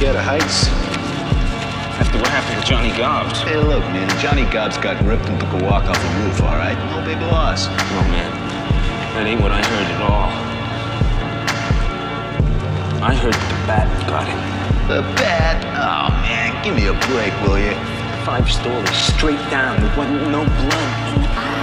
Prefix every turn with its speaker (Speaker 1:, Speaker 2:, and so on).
Speaker 1: scared of heights?
Speaker 2: After what happened to Johnny Gobbs.
Speaker 1: Hey, look, man, Johnny Gobbs got ripped and took a walk off the roof, all right? No big loss.
Speaker 2: Oh, man, that ain't what I heard at all. I heard the bat got him.
Speaker 1: The bat? Oh, man, give me a break, will you?
Speaker 2: 5 stories, straight down. There wasn't no blood.